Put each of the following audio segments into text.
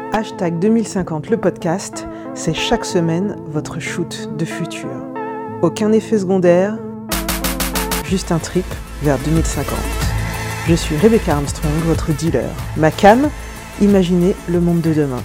#2050 le podcast, c'est chaque semaine votre shoot de futur. Aucun effet secondaire, juste un trip vers 2050. Je suis Rebecca Armstrong, votre dealer. Ma cam, imaginez le monde de demain.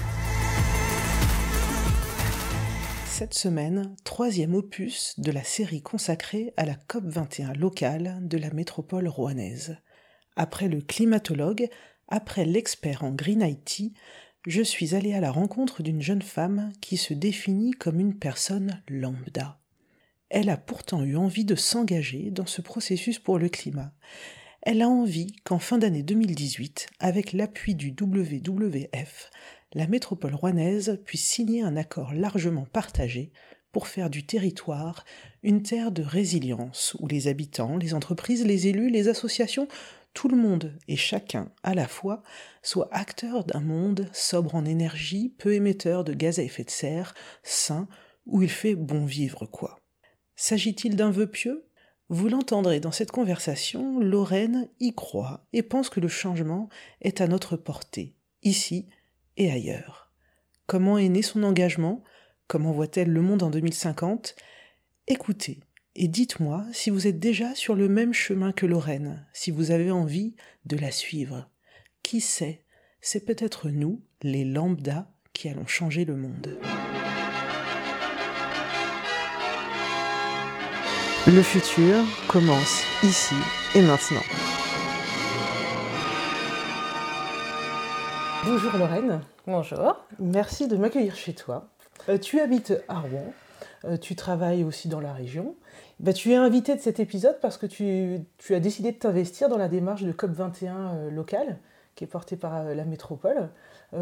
Cette semaine, 3e opus de la série consacrée à la COP21 locale de la métropole rouennaise. Après le climatologue, après l'expert en Green IT, je suis allée à la rencontre d'une jeune femme qui se définit comme une personne lambda. Elle a pourtant eu envie de s'engager dans ce processus pour le climat. Elle a envie qu'en fin d'année 2018, avec l'appui du WWF, la métropole rouennaise puisse signer un accord largement partagé pour faire du territoire une terre de résilience où les habitants, les entreprises, les élus, les associations, tout le monde et chacun à la fois soit acteur d'un monde sobre en énergie, peu émetteur de gaz à effet de serre, sain, où il fait bon vivre quoi. S'agit-il d'un vœu pieux ? Vous l'entendrez dans cette conversation, Lorraine y croit et pense que le changement est à notre portée, ici et ailleurs. Comment est né son engagement ? Comment voit-elle le monde en 2050 ? Écoutez. Et dites-moi si vous êtes déjà sur le même chemin que Lorraine, si vous avez envie de la suivre. Qui sait, c'est peut-être nous, les lambdas, qui allons changer le monde. Le futur commence ici et maintenant. Bonjour Lorraine. Bonjour. Merci de m'accueillir chez toi. Tu habites à Rouen. Tu travailles aussi dans la région. Tu es invitée de cet épisode parce que tu as décidé de t'investir dans la démarche de COP21 locale qui est portée par la métropole. Pourquoi ?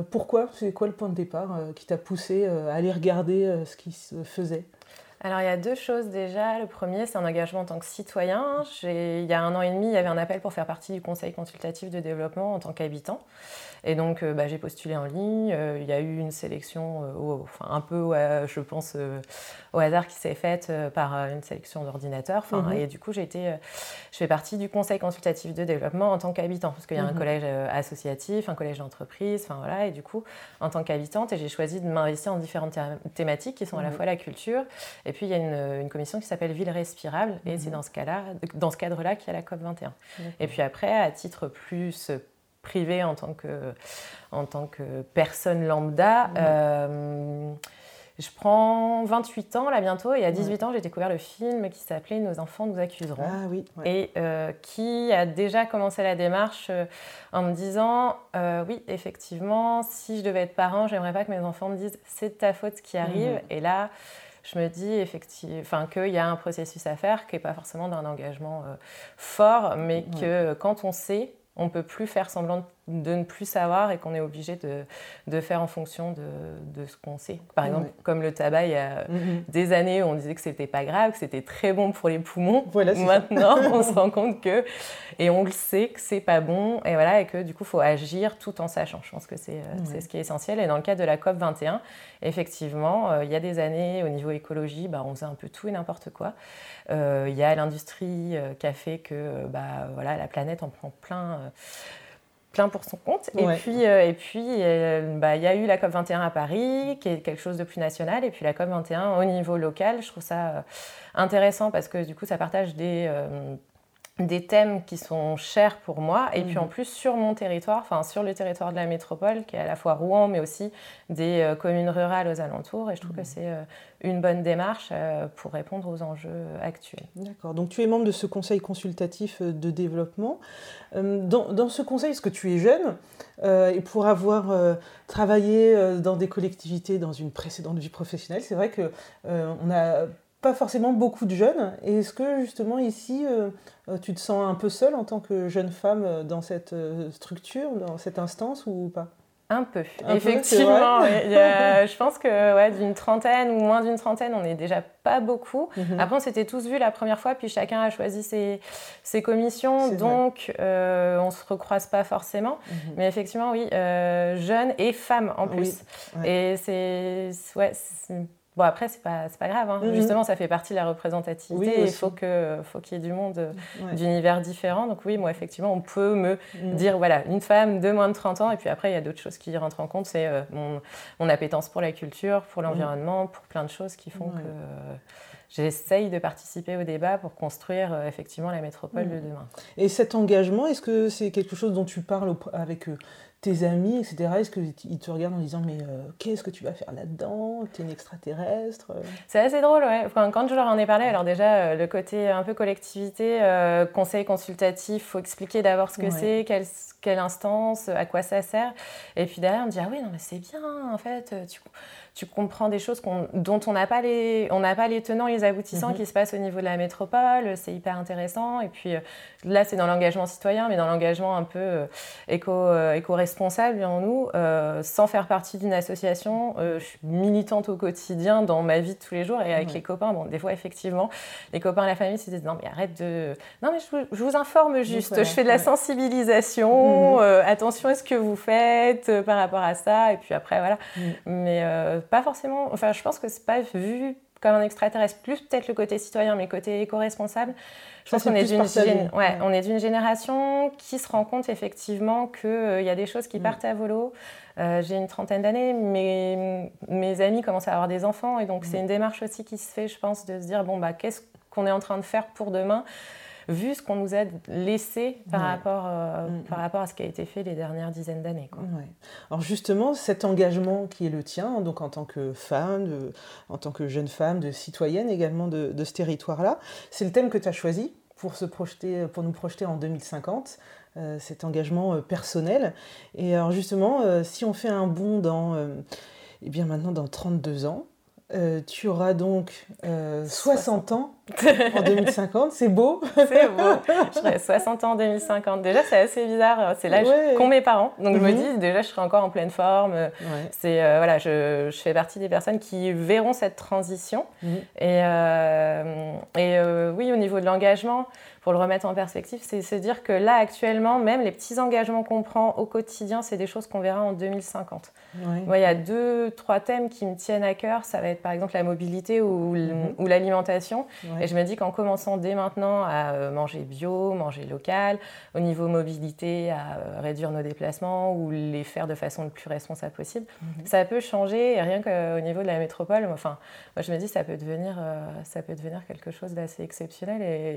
C'est quoi le point de départ qui t'a poussé à aller regarder ce qui se faisait ? Alors il y a deux choses déjà. Le premier, c'est un engagement en tant que citoyen. Il y a 1 an et demi, il y avait un appel pour faire partie du conseil consultatif de développement en tant qu'habitant. Et donc j'ai postulé en ligne, il y a eu une sélection, je pense au hasard qui s'est faite par une sélection d'ordinateurs. Et du coup je fais partie du conseil consultatif de développement en tant qu'habitant, parce qu'il y a un collège associatif, un collège d'entreprise, et du coup en tant qu'habitante, et j'ai choisi de m'investir dans différentes thématiques qui sont à la fois la culture, et puis il y a une commission qui s'appelle Ville Respirable, et c'est dans ce cadre-là qu'il y a la COP21. Et puis après, à titre plus privée en tant que personne lambda. Je prends 28 ans là bientôt, et à 18 ans j'ai découvert le film qui s'appelait Nos enfants nous accuseront, et qui a déjà commencé la démarche en me disant oui effectivement, si je devais être parent, j'aimerais pas que mes enfants me disent c'est de ta faute ce qui arrive, et là je me dis effectivement qu'il y a un processus à faire qui n'est pas forcément d'un engagement fort, mais que quand on sait, on ne peut plus faire semblant de ne plus savoir, et qu'on est obligé de faire en fonction de ce qu'on sait. Par exemple, comme le tabac, il y a des années, on disait que c'était pas grave, que c'était très bon pour les poumons. Voilà, maintenant, on se rend compte que, et on le sait, que c'est pas bon, et voilà, et que du coup, il faut agir tout en sachant. Je pense que c'est ce qui est essentiel. Et dans le cadre de la COP21, effectivement, il y a des années, au niveau écologie, on faisait un peu tout et n'importe quoi. Il y a l'industrie qui a fait que la planète en prend plein pour son compte. Et puis, il y a eu la COP21 à Paris, qui est quelque chose de plus national, et puis la COP21 au niveau local. Je trouve ça intéressant parce que du coup, ça partage des thèmes qui sont chers pour moi, et puis en plus sur mon territoire, sur le territoire de la métropole, qui est à la fois Rouen, mais aussi des communes rurales aux alentours, et je trouve que c'est une bonne démarche pour répondre aux enjeux actuels. D'accord, donc tu es membre de ce conseil consultatif de développement. Dans ce conseil, parce que tu es jeune, et pour avoir travaillé dans des collectivités dans une précédente vie professionnelle, c'est vrai qu'on a pas forcément beaucoup de jeunes. Et est-ce que justement ici, tu te sens un peu seule en tant que jeune femme dans cette structure, dans cette instance, ou pas ? Un peu, effectivement. Je pense que d'une trentaine ou moins d'une trentaine, on n'est déjà pas beaucoup. Après, on s'était tous vus la première fois, puis chacun a choisi ses commissions, donc on ne se recroise pas forcément. Mais effectivement, oui, jeunes et femmes en plus. Et c'est Bon, après, c'est pas grave. Hein. Justement, ça fait partie de la représentativité. Il faut qu'il y ait du monde d'univers différents. Donc oui, moi, effectivement, on peut me dire, voilà, une femme de moins de 30 ans. Et puis après, il y a d'autres choses qui rentrent en compte. C'est mon appétence pour la culture, pour l'environnement, pour plein de choses qui font que j'essaye de participer au débat pour construire effectivement la métropole de demain. Et cet engagement, est-ce que c'est quelque chose dont tu parles avec tes amis, etc. Est-ce qu'ils te regardent en disant « mais qu'est-ce que tu vas faire là-dedans ? T'es une extraterrestre ?» C'est assez drôle, ouais. Quand je leur en ai parlé, alors déjà, le côté un peu collectivité, conseil consultatif, il faut expliquer d'abord ce que c'est, quelle instance, à quoi ça sert. Et puis derrière, on me dit « ah oui, non, mais c'est bien, en fait, tu comprends des choses dont on n'a pas les tenants et les aboutissants qui se passent au niveau de la métropole, c'est hyper intéressant. » Et puis là, c'est dans l'engagement citoyen, mais dans l'engagement un peu éco-responsable en nous, sans faire partie d'une association. Je suis militante au quotidien dans ma vie de tous les jours et avec les copains. Bon, des fois, effectivement, les copains et la famille se disent « non, mais arrête de... Non, mais je vous informe juste, je fais de la sensibilisation, attention à ce que vous faites par rapport à ça. » Et puis après, voilà. Mais pas forcément... Enfin, je pense que c'est pas vu comme un extraterrestre, plus peut-être le côté citoyen, mais le côté éco-responsable. Je pense qu'on est d'une génération qui se rend compte effectivement qu'il y a des choses qui partent à volo. J'ai une trentaine d'années, mais mes amis commencent à avoir des enfants, et donc c'est une démarche aussi qui se fait, je pense, de se dire, bon, bah, qu'est-ce qu'on est en train de faire pour demain, vu ce qu'on nous a laissé par rapport à ce qui a été fait les dernières dizaines d'années, quoi. Alors justement, cet engagement qui est le tien, donc en tant que femme, en tant que jeune femme, de citoyenne également de ce territoire-là, c'est le thème que tu as choisi pour nous projeter en 2050, cet engagement personnel. Et alors justement, si on fait un bond maintenant dans 32 ans, tu auras donc 60 ans en 2050, c'est beau. C'est beau, j'aurai 60 ans en 2050. Déjà, c'est assez bizarre, c'est l'âge qu'ont mes parents. Donc je me dis, déjà, je serai encore en pleine forme. Je fais partie des personnes qui verront cette transition. Et oui, au niveau de l'engagement, pour le remettre en perspective, c'est se dire que là, actuellement, même les petits engagements qu'on prend au quotidien, c'est des choses qu'on verra en 2050. Moi, il y a 2-3 thèmes qui me tiennent à cœur. Ça va être par exemple la mobilité ou l'alimentation. Et je me dis qu'en commençant dès maintenant à manger bio, manger local, au niveau mobilité, à réduire nos déplacements ou les faire de façon le plus responsable possible, ça peut changer. Et rien qu'au niveau de la métropole, moi je me dis ça peut devenir quelque chose d'assez exceptionnel et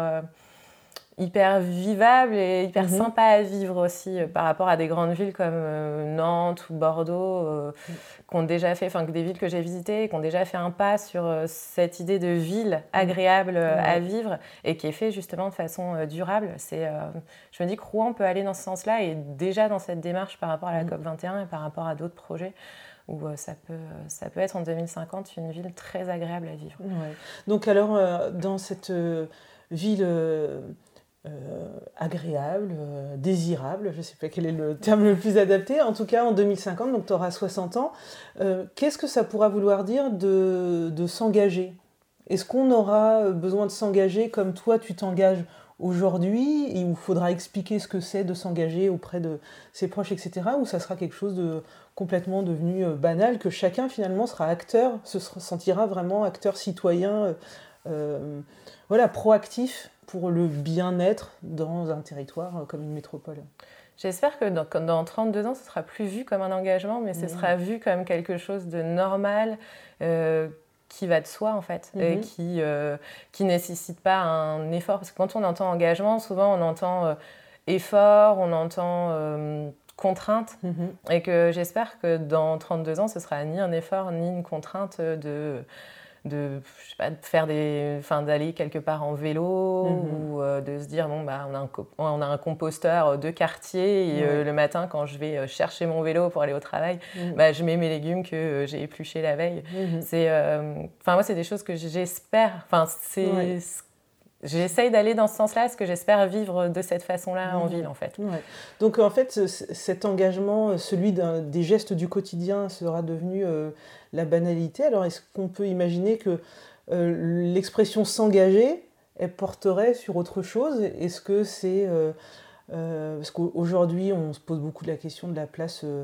hyper vivable et hyper sympa à vivre aussi par rapport à des grandes villes comme Nantes ou Bordeaux qui ont déjà fait, enfin des villes que j'ai visitées, qui ont déjà fait un pas sur cette idée de ville agréable à vivre et qui est fait justement de façon durable. Je me dis que Rouen peut aller dans ce sens-là et déjà dans cette démarche par rapport à la COP21 et par rapport à d'autres projets où ça peut être en 2050 une ville très agréable à vivre. Donc alors dans cette ville agréable, désirable, je ne sais pas quel est le terme le plus adapté, en tout cas en 2050, donc tu auras 60 ans, qu'est-ce que ça pourra vouloir dire de s'engager ? Est-ce qu'on aura besoin de s'engager comme toi tu t'engages aujourd'hui, et où il faudra expliquer ce que c'est de s'engager auprès de ses proches, etc., ou ça sera quelque chose de complètement devenu banal, que chacun finalement sera acteur, se sentira vraiment acteur citoyen, proactif pour le bien-être dans un territoire comme une métropole. J'espère que dans 32 ans, ce sera plus vu comme un engagement, mais ce sera vu comme quelque chose de normal, qui va de soi en fait, et qui nécessite pas un effort. Parce que quand on entend engagement, souvent on entend effort, on entend contrainte, et que j'espère que dans 32 ans, ce sera ni un effort ni une contrainte de faire d'aller quelque part en vélo ou de se dire on a un composteur de quartier et le matin quand je vais chercher mon vélo pour aller au travail, je mets mes légumes que j'ai épluchés la veille. Moi c'est des choses que j'espère, j'essaye d'aller dans ce sens-là, parce que j'espère vivre de cette façon-là en ville en fait. Donc en fait cet engagement, celui des gestes du quotidien sera devenu la banalité. Alors est-ce qu'on peut imaginer que l'expression s'engager, elle porterait sur autre chose ? Est-ce que c'est... parce qu'aujourd'hui on se pose beaucoup de la question de la place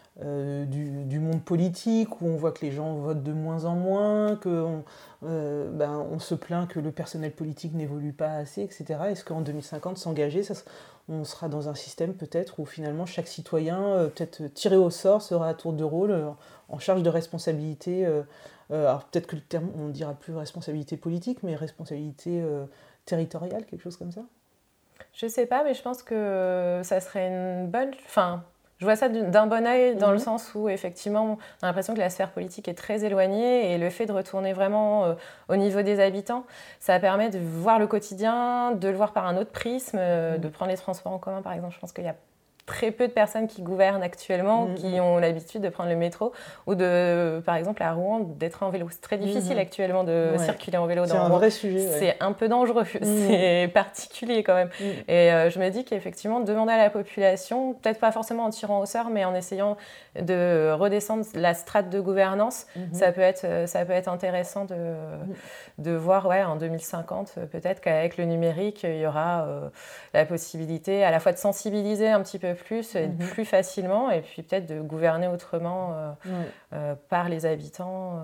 du monde politique, où on voit que les gens votent de moins en moins, qu'on on se plaint que le personnel politique n'évolue pas assez, etc. Est-ce qu'en 2050, s'engager, on sera dans un système peut-être où finalement chaque citoyen, peut-être tiré au sort, sera à tour de rôle en charge de responsabilité, alors peut-être que le terme, on ne dira plus responsabilité politique, mais responsabilité territoriale, quelque chose comme ça? Je sais pas, mais je pense que ça serait une bonne... Enfin, je vois ça d'un bon œil dans le sens où, effectivement, on a l'impression que la sphère politique est très éloignée et le fait de retourner vraiment au niveau des habitants, ça permet de voir le quotidien, de le voir par un autre prisme, de prendre les transports en commun, par exemple. Je pense qu'il y a très peu de personnes qui gouvernent actuellement, qui ont l'habitude de prendre le métro ou de, par exemple, à Rouen, d'être en vélo. C'est très difficile actuellement de circuler en vélo dans Rouen. C'est un vrai sujet. C'est un peu dangereux, c'est particulier quand même. Et je me dis qu'effectivement, demander à la population, peut-être pas forcément en tirant au sort, mais en essayant de redescendre la strate de gouvernance, ça peut être intéressant de voir, en 2050, peut-être qu'avec le numérique, il y aura la possibilité à la fois de sensibiliser un petit peu plus et plus facilement, et puis peut-être de gouverner autrement par les habitants,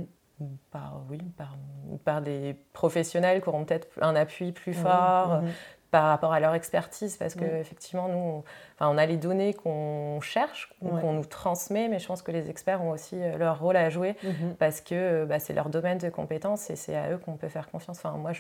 par des professionnels qui auront peut-être un appui plus fort par rapport à leur expertise, parce qu'effectivement, nous, on a les données qu'on cherche, qu'on nous transmet, mais je pense que les experts ont aussi leur rôle à jouer, parce que c'est leur domaine de compétences et c'est à eux qu'on peut faire confiance. Enfin, moi,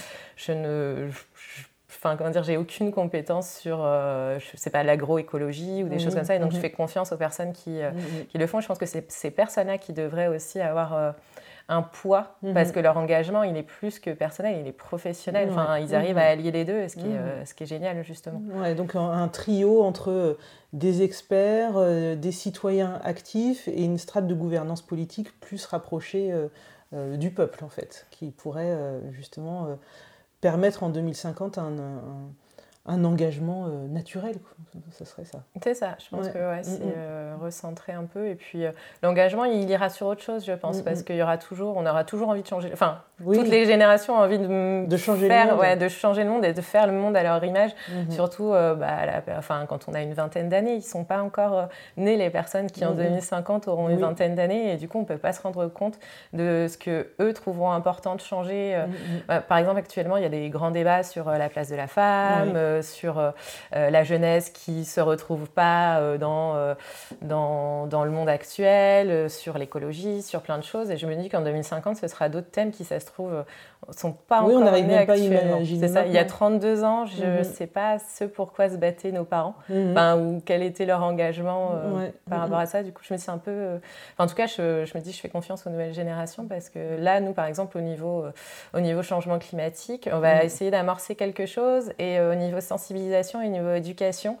j'ai aucune compétence sur, je sais pas, l'agroécologie ou des choses comme ça, et donc je fais confiance aux personnes qui le font. Je pense que c'est ces personnes-là qui devraient aussi avoir un poids, parce que leur engagement, il est plus que personnel, il est professionnel. Enfin, ils arrivent à allier les deux, ce qui est génial, justement. Ouais, donc un trio entre des experts, des citoyens actifs et une strate de gouvernance politique plus rapprochée du peuple, en fait, qui pourrait justement... permettre en 2050 un engagement naturel, quoi. Ça serait ça. C'est ça, je pense que c'est recentrer un peu. Et puis l'engagement, il ira sur autre chose, je pense, parce qu'on aura toujours envie de changer. Enfin, toutes les générations ont envie de changer le monde. De changer le monde et de faire le monde à leur image. Surtout quand on a une vingtaine d'années, ils ne sont pas encore nés, les personnes qui en 2050 auront une vingtaine d'années. Et du coup, on ne peut pas se rendre compte de ce qu'eux trouveront important de changer. Par exemple, actuellement, il y a des grands débats sur la place de la femme, sur la jeunesse qui ne se retrouve pas dans le monde actuel, sur l'écologie, sur plein de choses. Et je me dis qu'en 2050, ce sera d'autres thèmes qui, ça se trouve, ne sont pas encore nés actuellement. C'est ça. Il y a 32 ans, je ne sais pas ce pourquoi se battaient nos parents, ou quel était leur engagement par rapport à ça. Du coup, je me dis un peu... en tout cas, je me dis, je fais confiance aux nouvelles générations, parce que là, nous, par exemple, au niveau changement climatique, on va essayer d'amorcer quelque chose, et au niveau sensibilisation et au niveau éducation,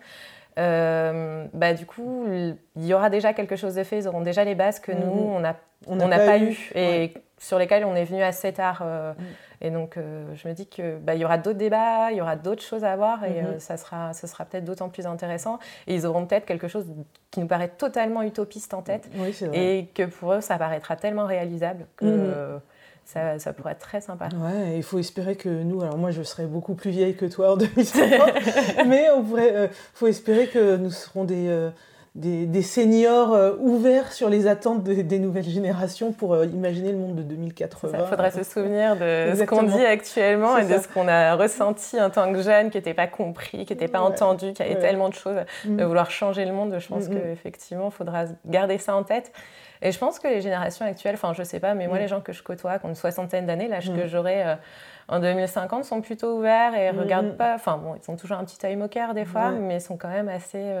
du coup, il y aura déjà quelque chose de fait. Ils auront déjà les bases que nous, on n'a pas eu, et sur lesquelles on est venu assez tard. Et donc, je me dis qu'il y aura d'autres débats, il y aura d'autres choses à voir, et ça sera peut-être d'autant plus intéressant. Et ils auront peut-être quelque chose qui nous paraît totalement utopiste en tête, et que pour eux, ça paraîtra tellement réalisable que... Ça pourrait être très sympa. Ouais, il faut espérer que nous, alors moi je serai beaucoup plus vieille que toi en 2050, mais faut espérer que nous serons des seniors ouverts sur les attentes des nouvelles générations pour imaginer le monde de 2080. Il faudrait se souvenir de ce qu'on dit actuellement et de ce qu'on a ressenti en tant que jeune, qui n'était pas compris, qui n'était pas entendu, qui avait tellement de choses, de vouloir changer le monde. Je pense qu'effectivement, il faudra garder ça en tête. Et je pense que les générations actuelles, enfin je sais pas, mais moi les gens que je côtoie, qui ont une soixantaine d'années, l'âge que j'aurai en 2050, sont plutôt ouverts et regardent pas, enfin bon, ils ont toujours un petit œil moqueur des fois, mais sont quand même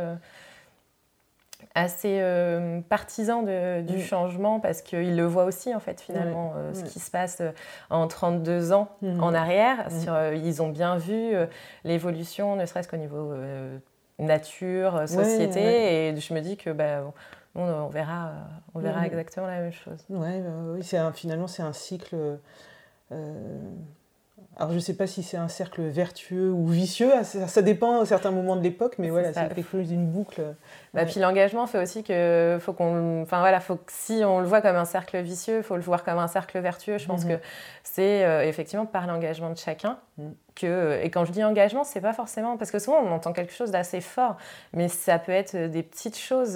assez partisans du changement, parce qu'ils le voient aussi en fait finalement, ce qui se passe en 32 ans en arrière. Ils ont bien vu l'évolution, ne serait-ce qu'au niveau nature, société, et je me dis que... on verra exactement la même chose. Oui, finalement, c'est un cycle Alors je ne sais pas si c'est un cercle vertueux ou vicieux, ça dépend à certains moments de l'époque, mais voilà, c'est quelque chose d'une boucle. Puis l'engagement fait aussi que faut que si on le voit comme un cercle vicieux, il faut le voir comme un cercle vertueux. Je pense que c'est effectivement par l'engagement de chacun et quand je dis engagement, c'est pas forcément parce que souvent on entend quelque chose d'assez fort, mais ça peut être des petites choses.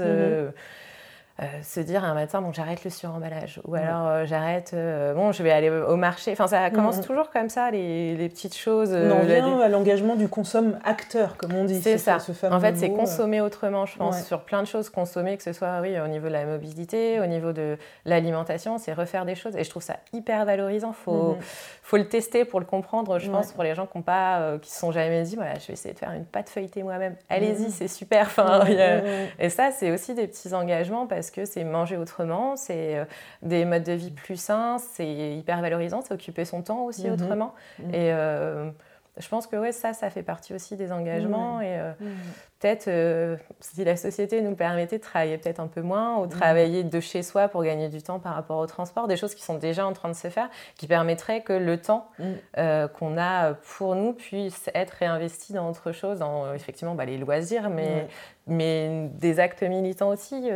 Se dire un matin, bon, j'arrête le suremballage, ou alors j'arrête, bon, je vais aller au marché. Enfin, ça commence toujours comme ça, les petites choses. On en vient à l'engagement du consomme-acteur, comme on dit. C'est ça. Ce fameux en fait, c'est mot, consommer autrement, je pense, sur plein de choses. Consommer, que ce soit au niveau de la mobilité, au niveau de l'alimentation, c'est refaire des choses. Et je trouve ça hyper valorisant. Faut le tester pour le comprendre, je pense, pour les gens qui ne se sont jamais dit, voilà, je vais essayer de faire une pâte feuilletée moi-même. Allez-y, c'est super. Et ça, c'est aussi des petits engagements parce que c'est manger autrement, c'est des modes de vie plus sains, c'est hyper valorisant, c'est occuper son temps aussi autrement. Et je pense que ça fait partie aussi des engagements. Et peut-être, si la société nous permettait de travailler peut-être un peu moins ou travailler de chez soi pour gagner du temps par rapport au transport, des choses qui sont déjà en train de se faire, qui permettraient que le temps qu'on a pour nous puisse être réinvesti dans autre chose, dans effectivement les loisirs, mais des actes militants aussi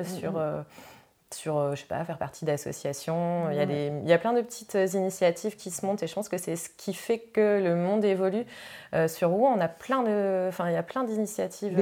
sur, je sais pas, faire partie d'associations. Il y a plein de petites initiatives qui se montent et je pense que c'est ce qui fait que le monde évolue. Sur Rouen, il y a plein d'initiatives.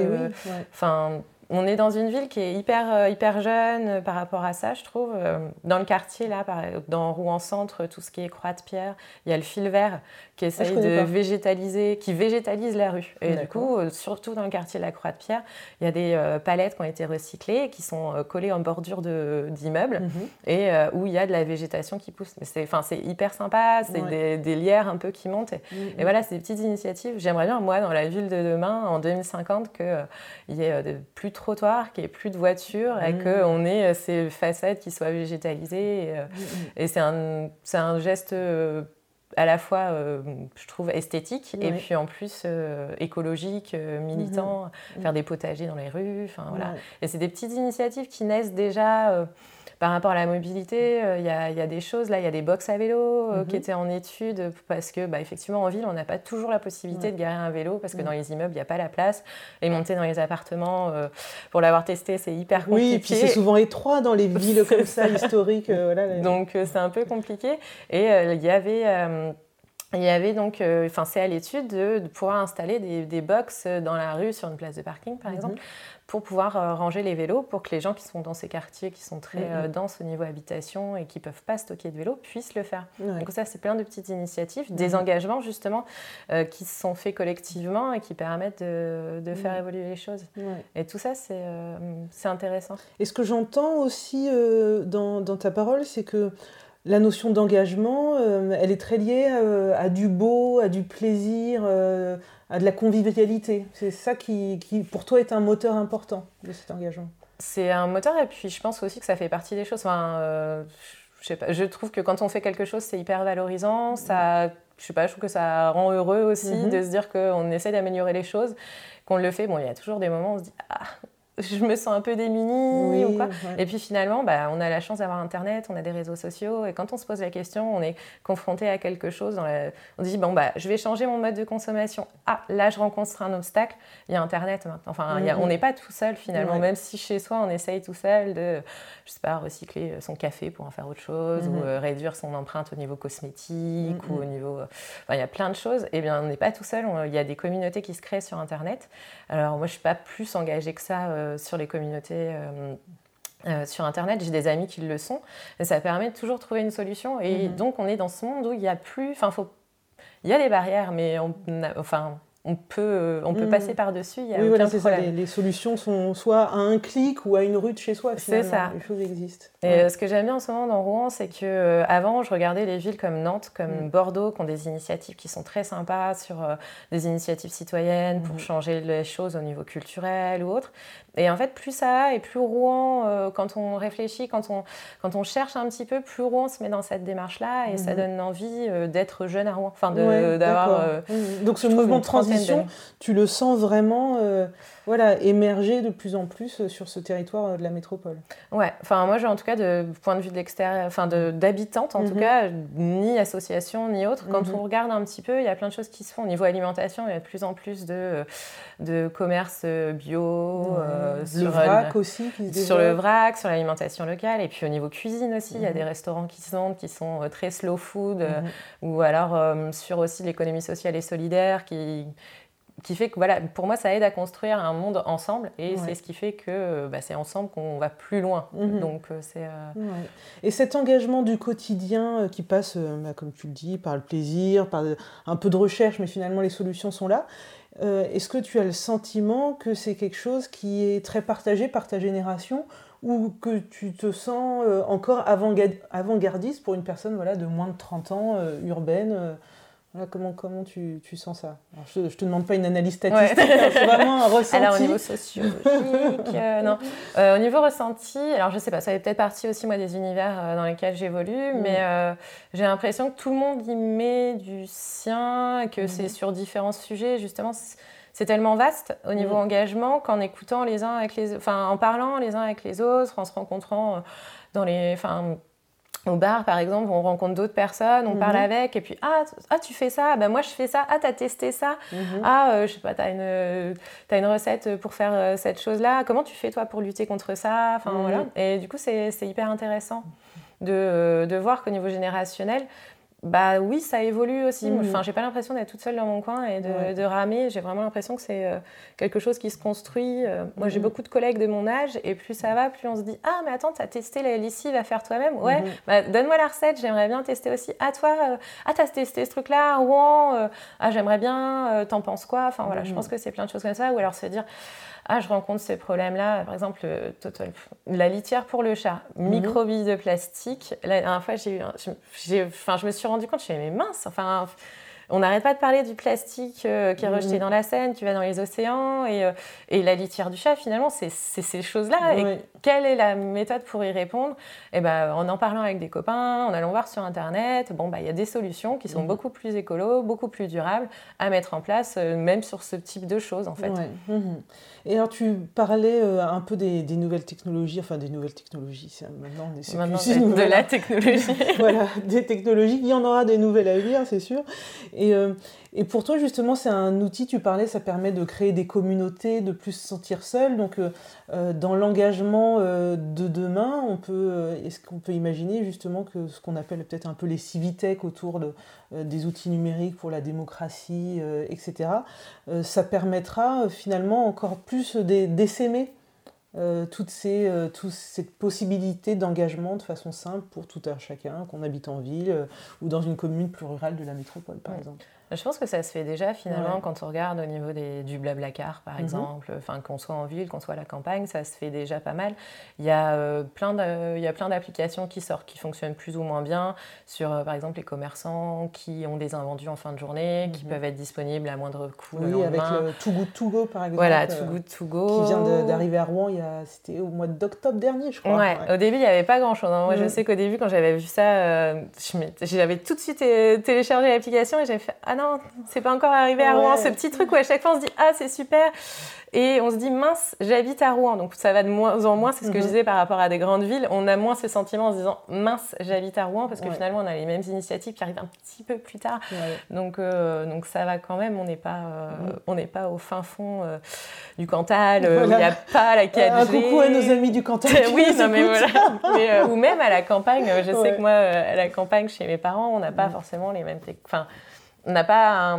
On est dans une ville qui est hyper jeune par rapport à ça, je trouve. Dans le quartier, là, dans Rouen-Centre, tout ce qui est Croix de Pierre, il y a le fil vert qui essaye de végétaliser, qui végétalise la rue. Et du coup, surtout dans le quartier de la Croix de Pierre, il y a des palettes qui ont été recyclées et qui sont collées en bordure d'immeubles et où il y a de la végétation qui pousse. Mais c'est hyper sympa, c'est des lierres un peu qui montent. Et voilà, c'est des petites initiatives. J'aimerais bien, moi, dans la ville de demain, en 2050, qu'il y ait plus de trottoirs, qu'il n'y ait plus de voitures et qu'on ait ces façades qui soient végétalisées. Et c'est un geste à la fois, je trouve, esthétique et puis en plus écologique, militant, faire des potagers dans les rues. Voilà. Et c'est des petites initiatives qui naissent déjà... Par rapport à la mobilité, il y a des choses, là, il y a des box à vélo qui étaient en étude parce que, effectivement, en ville, on n'a pas toujours la possibilité de garer un vélo parce que dans les immeubles, il n'y a pas la place. Et monter dans les appartements, pour l'avoir testé, c'est hyper compliqué. Oui, et puis c'est souvent étroit dans les villes comme ça, historiques. Donc, c'est un peu compliqué. Et il y avait donc, c'est à l'étude de pouvoir installer des box dans la rue, sur une place de parking, par exemple, pour pouvoir ranger les vélos, pour que les gens qui sont dans ces quartiers, qui sont très denses au niveau habitation et qui ne peuvent pas stocker de vélos, puissent le faire. Donc ça, c'est plein de petites initiatives, des engagements justement, qui se sont faits collectivement et qui permettent de faire évoluer les choses. Et tout ça, c'est intéressant. Et ce que j'entends aussi dans ta parole, c'est que la notion d'engagement, elle est très liée à du beau, à du plaisir, à de la convivialité. C'est ça qui, pour toi, est un moteur important de cet engagement. C'est un moteur et puis je pense aussi que ça fait partie des choses. Je sais pas, je trouve que quand on fait quelque chose, c'est hyper valorisant. Ça, je trouve que ça rend heureux aussi de se dire qu'on essaie d'améliorer les choses, qu'on le fait. Bon, il y a toujours des moments où on se dit « Ah !» je me sens un peu démunie ou quoi. Et puis finalement, on a la chance d'avoir Internet, on a des réseaux sociaux, et quand on se pose la question, on est confronté à quelque chose, on dit, je vais changer mon mode de consommation. Ah, là, je rencontre un obstacle, il y a Internet maintenant. On n'est pas tout seul finalement, même si chez soi, on essaye tout seul de, je sais pas, recycler son café pour en faire autre chose, ou réduire son empreinte au niveau cosmétique, ou au niveau... il y a plein de choses. Eh bien, on n'est pas tout seul, il y a des communautés qui se créent sur Internet. Alors moi, je suis pas plus engagée que ça sur les communautés sur Internet, j'ai des amis qui le sont, et ça permet de toujours trouver une solution. Et donc, on est dans ce monde où il y a plus... il y a des barrières, mais on peut passer par-dessus, il y a aucun problème. Ça. Les solutions sont soit à un clic ou à une rue de chez soi, finalement. C'est ça. Les choses existent. Et ce que j'aime bien en ce moment dans Rouen, c'est qu'avant, je regardais les villes comme Nantes, comme Bordeaux, qui ont des initiatives qui sont très sympas sur des initiatives citoyennes pour changer les choses au niveau culturel ou autre. Et en fait, plus ça va et plus Rouen, quand on réfléchit, quand on cherche un petit peu, plus Rouen se met dans cette démarche-là et ça donne envie d'être jeune à Rouen. Enfin, d'avoir... Donc ce mouvement de transition, tu le sens vraiment voilà, émerger de plus en plus sur ce territoire de la métropole. Ouais, enfin moi en tout cas de point de vue de l'extérieur, enfin d'habitante en tout cas, ni association ni autre, quand on regarde un petit peu, il y a plein de choses qui se font. Au niveau alimentation, il y a de plus en plus de commerce bio, le vrac aussi qui se développe. Sur le vrac, sur l'alimentation locale, et puis au niveau cuisine aussi, il y a des restaurants qui sont très slow food, ou alors sur aussi l'économie sociale et solidaire qui fait que voilà, pour moi ça aide à construire un monde ensemble, et c'est ce qui fait que c'est ensemble qu'on va plus loin. Donc c'est Et cet engagement du quotidien qui passe, comme tu le dis, par le plaisir, par un peu de recherche, mais finalement les solutions sont là. Est-ce que tu as le sentiment que c'est quelque chose qui est très partagé par ta génération, ou que tu te sens encore avant-gardiste pour une personne de moins de 30 ans, urbaine comment tu sens ça? Alors, je ne te demande pas une analyse statistique, c'est vraiment un ressenti. Alors au niveau sociologique, non. Au niveau ressenti, alors je ne sais pas, ça fait peut-être partie aussi moi des univers dans lesquels j'évolue, mais j'ai l'impression que tout le monde y met du sien, que c'est sur différents sujets, justement. C'est tellement vaste au niveau engagement qu'en écoutant les uns avec les autres, enfin en parlant les uns avec les autres, en se rencontrant au bar, par exemple, on rencontre d'autres personnes, on parle avec, et puis « Ah, tu fais ça, moi je fais ça, ah, t'as testé ça, je sais pas, t'as une recette pour faire cette chose-là, comment tu fais toi pour lutter contre ça ?» Enfin voilà. Et du coup, c'est hyper intéressant de voir qu'au niveau générationnel, oui, ça évolue aussi. Enfin, j'ai pas l'impression d'être toute seule dans mon coin et de ramer. J'ai vraiment l'impression que c'est quelque chose qui se construit. Moi, j'ai beaucoup de collègues de mon âge, et plus ça va, plus on se dit « Ah, mais attends, t'as testé la lessive à faire toi-même ? Ouais, donne-moi la recette, j'aimerais bien tester aussi. Ah, toi, t'as testé ce truc-là à Rouen, j'aimerais bien, t'en penses quoi ?» Enfin, voilà, je pense que c'est plein de choses comme ça. Ou alors se dire « Ah, je rencontre ces problèmes-là. » Par exemple, la litière pour le chat, microbilles de plastique. La dernière fois, je me suis rendu compte, je me suis dit, mais mince, on n'arrête pas de parler du plastique qui est rejeté dans la Seine, qui va dans les océans, et la litière du chat, finalement, c'est ces choses-là. Et quelle est la méthode pour y répondre ? En parlant avec des copains, en allant voir sur Internet, il y a des solutions qui sont beaucoup plus écolos, beaucoup plus durables à mettre en place, même sur ce type de choses, en fait. Et alors, tu parlais un peu des nouvelles technologies, maintenant c'est de la technologie. Voilà, des technologies, il y en aura des nouvelles à venir, c'est sûr. Et pour toi, justement, c'est un outil, tu parlais, ça permet de créer des communautés, de plus se sentir seul. Donc, dans l'engagement de demain, est-ce qu'on peut imaginer justement que ce qu'on appelle peut-être un peu les civitech autour des outils numériques pour la démocratie, etc., ça permettra finalement encore plus d'essaimer toute cette possibilité d'engagement de façon simple pour tout un chacun, qu'on habite en ville ou dans une commune plus rurale de la métropole, par exemple. Je pense que ça se fait déjà finalement quand on regarde au niveau du Blablacar par exemple, qu'on soit en ville, qu'on soit à la campagne, ça se fait déjà pas mal. Il y a plein d'applications qui sortent, qui fonctionnent plus ou moins bien sur par exemple les commerçants qui ont des invendus en fin de journée, qui peuvent être disponibles à moindre coût le lendemain. Avec le Too Good To Go par exemple. Voilà, Too Good To Go. Qui vient d'arriver à Rouen, c'était au mois d'octobre dernier, je crois. Au début, il n'y avait pas grand-chose. Moi, je sais qu'au début, quand j'avais vu ça, j'avais tout de suite téléchargé l'application et j'avais fait « Ah non, c'est pas encore arrivé à Rouen ». Ce petit truc où à chaque fois, on se dit « Ah, c'est super !» Et on se dit « Mince, j'habite à Rouen ». Donc, ça va de moins en moins. C'est ce que je disais par rapport à des grandes villes. On a moins ce sentiment en se disant « Mince, j'habite à Rouen » parce que finalement, on a les mêmes initiatives qui arrivent un petit peu plus tard. Donc, ça va quand même. On n'est pas au fin fond du Cantal. Il n'y a pas la 4G. Un coucou à nos amis du Cantal. Oui, non, mais voilà. Ou même à la campagne. Je sais que moi, à la campagne, chez mes parents, on n'a pas forcément les mêmes... on n'a pas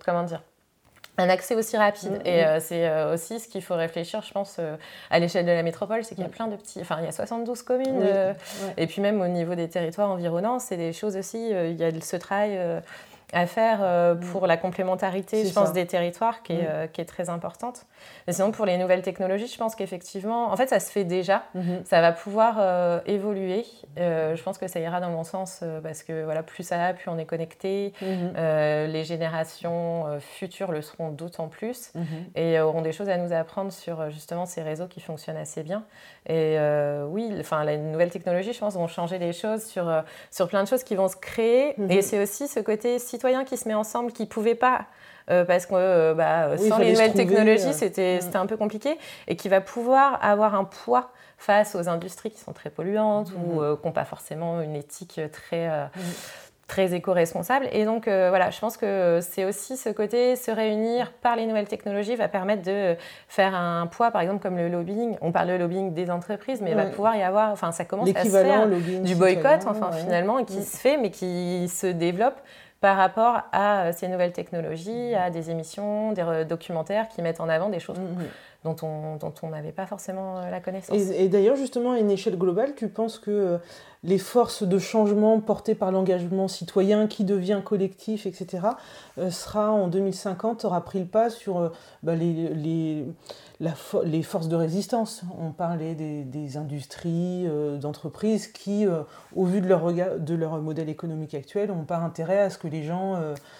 un accès aussi rapide. Et c'est aussi ce qu'il faut réfléchir, je pense, à l'échelle de la métropole, c'est qu'il y a plein de petits... il y a 72 communes. Et puis même au niveau des territoires environnants, c'est des choses aussi... il y a ce travail... à faire pour la complémentarité, je pense, des territoires qui est très importante. Mais sinon, pour les nouvelles technologies, je pense qu'effectivement, en fait, ça se fait déjà. Ça va pouvoir évoluer. Je pense que ça ira dans le bon sens parce que voilà, plus ça va, plus on est connecté. Les générations futures le seront d'autant plus et auront des choses à nous apprendre sur justement ces réseaux qui fonctionnent assez bien. Et les nouvelles technologies, je pense, vont changer les choses sur plein de choses qui vont se créer. Et c'est aussi ce côté citoyen qui se met ensemble, qui ne pouvait pas parce que sans les nouvelles technologies, c'était un peu compliqué, et qui va pouvoir avoir un poids face aux industries qui sont très polluantes ou qui n'ont pas forcément une éthique très éco-responsable. Et donc, je pense que c'est aussi ce côté, se réunir par les nouvelles technologies va permettre de faire un poids, par exemple, comme le lobbying. On parle de lobbying des entreprises, mais il va pouvoir y avoir, ça commence à se faire du boycott, finalement, et qui se fait, mais qui se développe par rapport à ces nouvelles technologies, à des émissions, des documentaires qui mettent en avant des choses dont on n'avait pas forcément la connaissance. Et d'ailleurs, justement, à une échelle globale, tu penses que les forces de changement portées par l'engagement citoyen qui devient collectif, etc., sera en 2050, aura pris le pas sur les forces de résistance. On parlait des industries, d'entreprises qui, au vu de leur modèle économique actuel, n'ont pas intérêt à ce que les gens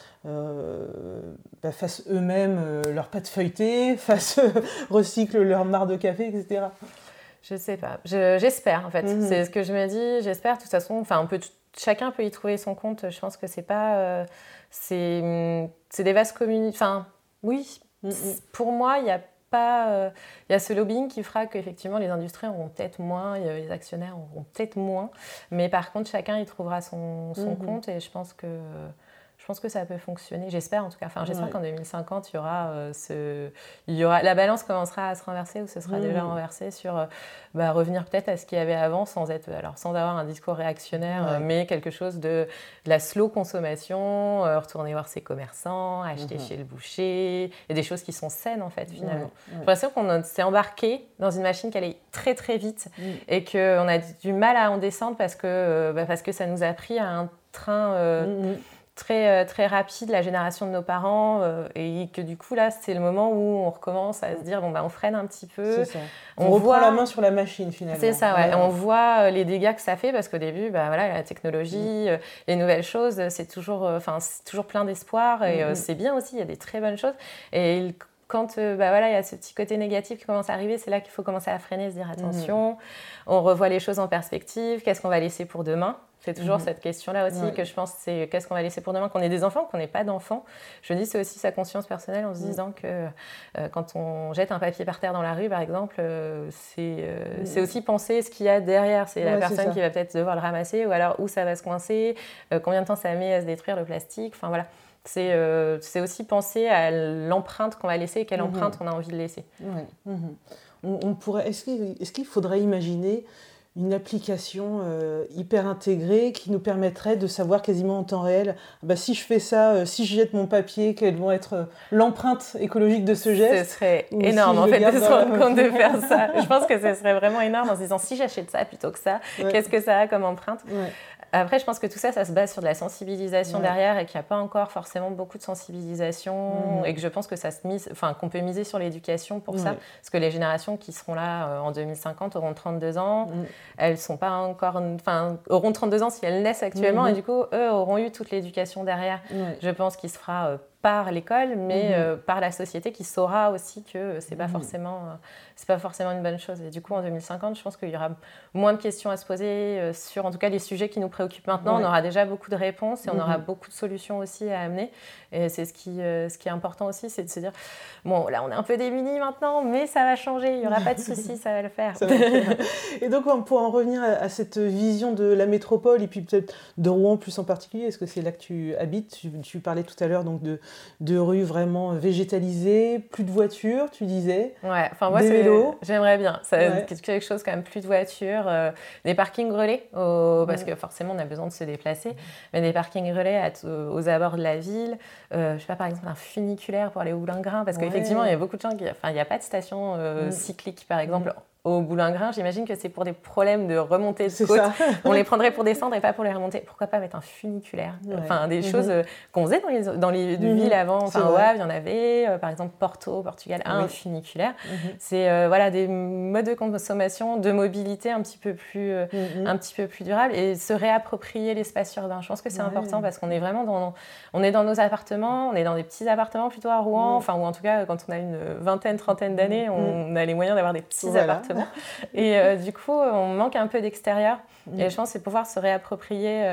fassent eux-mêmes leur pâte feuilletée, recyclent leur marc de café, etc. Je sais pas. J'espère, en fait. C'est ce que je me dis. J'espère. De toute façon, chacun peut y trouver son compte. Je pense que c'est pas... c'est des vases communis. Oui. Pour moi, il y a pas... Il y a ce lobbying qui fera qu'effectivement, les industries auront peut-être moins, les actionnaires auront peut-être moins. Mais par contre, chacun y trouvera son compte. Et je pense que ça peut fonctionner. J'espère en tout cas. J'espère qu'en 2050, il y aura la balance commencera à se renverser, ou ce sera déjà renversé sur revenir peut-être à ce qu'il y avait avant, sans avoir un discours réactionnaire, mais quelque chose de la slow consommation, retourner voir ses commerçants, acheter chez le boucher, et des choses qui sont saines en fait finalement. J'ai l'impression qu'on s'est embarqué dans une machine qui allait très très vite et qu'on a du mal à en descendre parce que ça nous a pris à un train très, très rapide, la génération de nos parents, et que du coup là c'est le moment où on recommence à se dire on freine un petit peu. C'est ça. On reprend la main sur la machine finalement. C'est ça, ouais. On voit les dégâts que ça fait parce qu'au début, la technologie, les nouvelles choses, c'est toujours plein d'espoir et c'est bien aussi, il y a des très bonnes choses. Et quand il y a ce petit côté négatif qui commence à arriver, c'est là qu'il faut commencer à freiner, se dire attention, on revoit les choses en perspective, qu'est-ce qu'on va laisser pour demain ? C'est toujours cette question-là aussi que je pense, c'est qu'est-ce qu'on va laisser pour demain, qu'on ait des enfants, qu'on n'ait pas d'enfants. Je me dis, c'est aussi sa conscience personnelle en se disant que quand on jette un papier par terre dans la rue, par exemple, c'est aussi penser ce qu'il y a derrière. C'est la personne qui va peut-être devoir le ramasser, ou alors où ça va se coincer, combien de temps ça met à se détruire le plastique. C'est aussi penser à l'empreinte qu'on va laisser et quelle empreinte on a envie de laisser. On pourrait, est-ce qu'il faudrait imaginer une application hyper intégrée qui nous permettrait de savoir quasiment en temps réel si je fais ça, si je jette mon papier, quelle vont être l'empreinte écologique de ce geste. Ce serait énorme en fait de se rendre compte de faire ça. Je pense que ce serait vraiment énorme en se disant si j'achète ça plutôt que ça, qu'est-ce que ça a comme empreinte. Après, je pense que tout ça, ça se base sur de la sensibilisation derrière et qu'il n'y a pas encore forcément beaucoup de sensibilisation et que je pense que qu'on peut miser sur l'éducation pour ça. Parce que les générations qui seront là en 2050 auront 32 ans. Elles sont pas encore... auront 32 ans si elles naissent actuellement et du coup, eux auront eu toute l'éducation derrière. Je pense qu'il se fera par l'école, mais par la société qui saura aussi que c'est pas forcément une bonne chose. Et du coup, en 2050, je pense qu'il y aura moins de questions à se poser sur, en tout cas, les sujets qui nous préoccupent maintenant. On aura déjà beaucoup de réponses et on aura beaucoup de solutions aussi à amener. Et c'est ce qui est important aussi, c'est de se dire, bon, là, on est un peu démunis maintenant, mais ça va changer, il n'y aura pas de soucis, ça va le faire. Et donc, pour en revenir à cette vision de la métropole, et puis peut-être de Rouen plus en particulier, est-ce que c'est là que tu habites ? Tu parlais tout à l'heure donc de rues vraiment végétalisées, plus de voitures, tu disais. Ouais, moi, des vélos. J'aimerais bien. Quelque chose quand même, plus de voitures, des parkings relais, parce que forcément, on a besoin de se déplacer, mais des parkings relais aux abords de la ville. Je sais pas, par exemple, un funiculaire pour aller au Boulingrin, parce qu'effectivement, il y a beaucoup de gens il n'y a pas de station cyclique, par exemple. Au Boulingrin, j'imagine que c'est pour des problèmes de remontée de côte. On les prendrait pour descendre et pas pour les remonter. Pourquoi pas mettre un funiculaire ? Des choses qu'on faisait dans les villes avant. Au Havre, il y en avait. Par exemple, Porto, au Portugal, un funiculaire. C'est des modes de consommation, de mobilité un petit peu plus durables et se réapproprier l'espace urbain. Je pense que c'est important parce qu'on est vraiment on est dans nos appartements, on est dans des petits appartements plutôt à Rouen, ou en tout cas, quand on a une vingtaine, trentaine d'années, on a les moyens d'avoir des petits appartements. exactement. Et du coup, on manque un peu d'extérieur. Et je pense que c'est pouvoir se réapproprier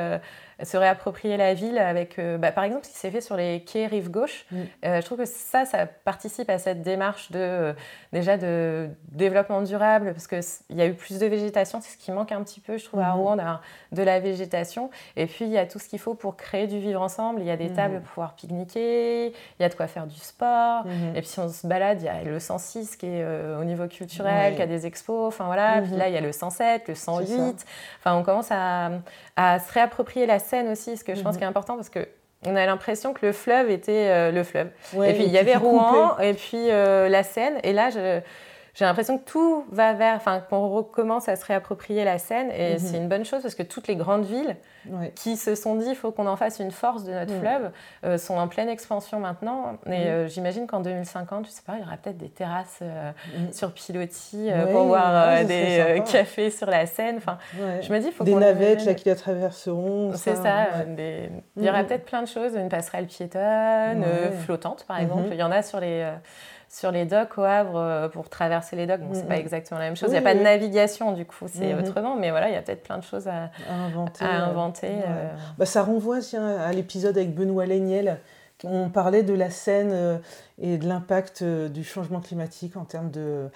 la ville avec, par exemple, ce qui s'est fait sur les quais rive gauche. Je trouve que ça participe à cette démarche déjà de développement durable, parce qu'il y a eu plus de végétation, c'est ce qui manque un petit peu, je trouve, à Rouen, d'avoir de la végétation. Et puis, il y a tout ce qu'il faut pour créer du vivre ensemble. Il y a des tables pour pouvoir pique-niquer, il y a de quoi faire du sport. Et puis, si on se balade, il y a le 106 qui est au niveau culturel, qui a des expos. Enfin, voilà. Puis là, il y a le 107, le 108. Enfin, on commence à se réapproprier la Seine aussi, ce que je pense qui est important, parce qu'on a l'impression que le fleuve était le fleuve. Et puis, il y avait Rouen, et puis la Seine. Et là, j'ai l'impression que tout va qu'on recommence à se réapproprier la Seine. Et c'est une bonne chose, parce que toutes les grandes villes qui se sont dit il faut qu'on en fasse une force de notre fleuve sont en pleine expansion maintenant. Et j'imagine qu'en 2050, je sais pas, il y aura peut-être des terrasses sur pilotis pour boire des cafés sur la Seine. Enfin, je me dis, faut des navettes là, qui la traverseront. C'est ça. Il y aura peut-être plein de choses, une passerelle piétonne, flottante par exemple. Il y en a sur les docks au Havre pour traverser les docks. Bon, c'est pas exactement la même chose. Il n'y a pas de navigation, du coup, c'est autrement. Mais voilà, il y a peut-être plein de choses à inventer. Ça renvoie à l'épisode avec Benoît Léniel. On parlait de la Seine et de l'impact du changement climatique en termes de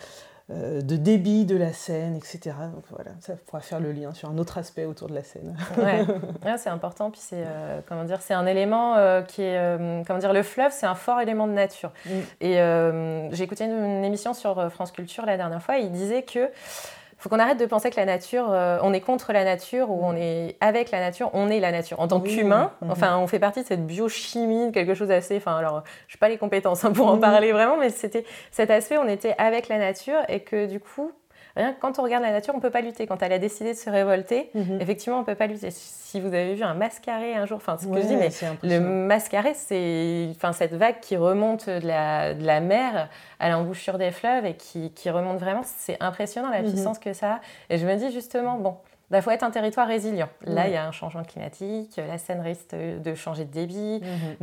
débit de la Seine, etc. Donc voilà, ça pourra faire le lien sur un autre aspect autour de la Seine. C'est important. Puis c'est un élément qui est, le fleuve, c'est un fort élément de nature. Et j'ai écouté une émission sur France Culture la dernière fois. Et il disait que faut qu'on arrête de penser que la nature, on est contre la nature ou on est avec la nature, on est la nature. En tant qu'humain, on fait partie de cette biochimie, quelque chose assez... alors, je n'ai pas les compétences pour en parler vraiment, mais c'était cet aspect, on était avec la nature et que du coup, rien que quand on regarde la nature, on ne peut pas lutter. Quand elle a décidé de se révolter, effectivement, on ne peut pas lutter. Si vous avez vu un mascaré un jour, ce que je dis, mais le mascaré, c'est cette vague qui remonte de la mer à l'embouchure des fleuves et qui remonte vraiment, c'est impressionnant la puissance que ça a. Et je me dis justement, il faut être un territoire résilient. Là, il y a un changement climatique, la Seine risque de changer de débit,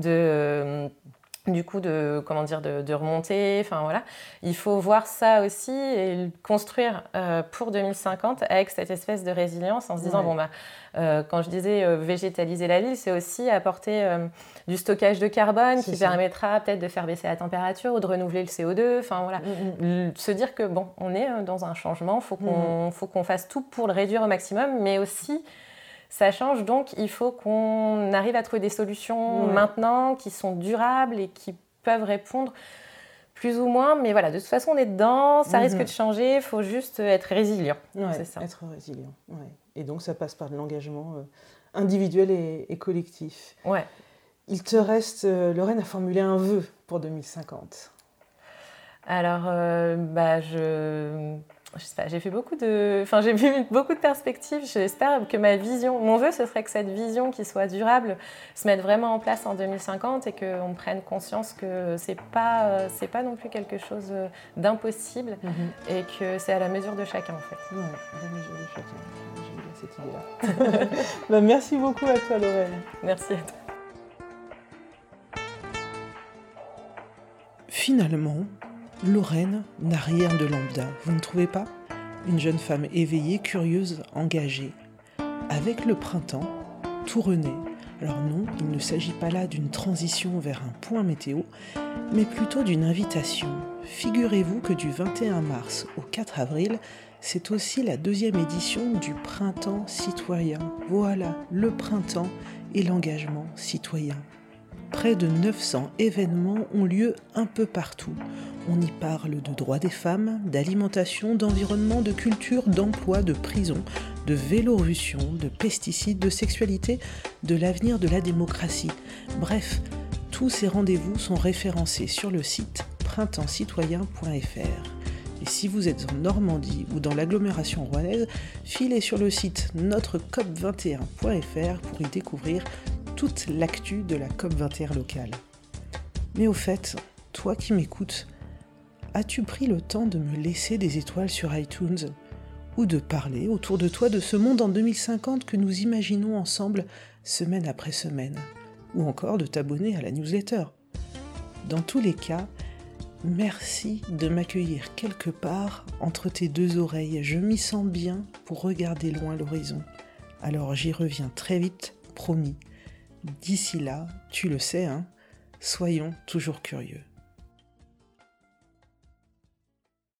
du coup de remonter, il faut voir ça aussi et le construire pour 2050 avec cette espèce de résilience en se disant quand je disais végétaliser la ville, c'est aussi apporter du stockage de carbone qui permettra peut-être de faire baisser la température ou de renouveler le CO2, se dire que on est dans un changement, faut qu'on fasse tout pour le réduire au maximum, mais aussi ça change, donc il faut qu'on arrive à trouver des solutions maintenant qui sont durables et qui peuvent répondre plus ou moins. Mais voilà, de toute façon, on est dedans, ça risque de changer, il faut juste être résilient. C'est ça. Être résilient, Et donc, ça passe par de l'engagement individuel et collectif. Il te reste, Lorraine, à formuler un vœu pour 2050. Alors, je sais pas, j'ai vu beaucoup de perspectives. J'espère que mon vœu, ce serait que cette vision qui soit durable se mette vraiment en place en 2050 et qu'on prenne conscience que c'est pas non plus quelque chose d'impossible et que c'est à la mesure de chacun en fait. À la mesure de chacun. J'aime bien cette idée-là. Merci beaucoup à toi, Lorraine. Merci à toi. Finalement, Lorraine n'a rien de lambda, vous ne trouvez pas ? Une jeune femme éveillée, curieuse, engagée. Avec le printemps, tout renaît. Alors non, il ne s'agit pas là d'une transition vers un point météo, mais plutôt d'une invitation. Figurez-vous que du 21 mars au 4 avril, c'est aussi la 2e édition du Printemps citoyen. Voilà, le printemps et l'engagement citoyen. Près de 900 événements ont lieu un peu partout. On y parle de droits des femmes, d'alimentation, d'environnement, de culture, d'emploi, de prison, de Vélorussion, de pesticides, de sexualité, de l'avenir de la démocratie. Bref, tous ces rendez-vous sont référencés sur le site printempscitoyen.fr. Et si vous êtes en Normandie ou dans l'agglomération rouennaise, filez sur le site notrecop21.fr pour y découvrir toute l'actu de la COP21 locale. Mais au fait, toi qui m'écoutes, as-tu pris le temps de me laisser des étoiles sur iTunes ou de parler autour de toi de ce monde en 2050 que nous imaginons ensemble semaine après semaine, ou encore de t'abonner à la newsletter ? Dans tous les cas, Merci de m'accueillir quelque part entre tes deux oreilles. Je m'y sens bien pour regarder loin l'horizon. Alors j'y reviens très vite, promis. D'ici là, tu le sais, soyons toujours curieux.